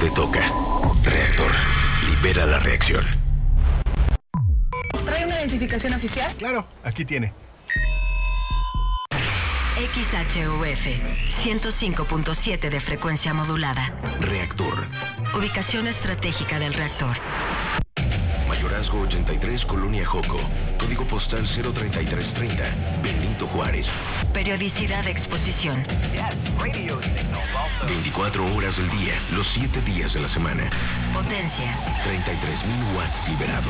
Te toca. Reactor. Libera la reacción. ¿Trae una identificación oficial? Claro, aquí tiene. XHUF 105.7 de frecuencia modulada. Reactor. Ubicación estratégica del reactor. Mayorazgo 83, Colonia Joco. Código postal 03330. Benito Juárez. Periodicidad de exposición. 24 horas del día, los 7 días de la semana. Potencia. 33,000 watts liberados.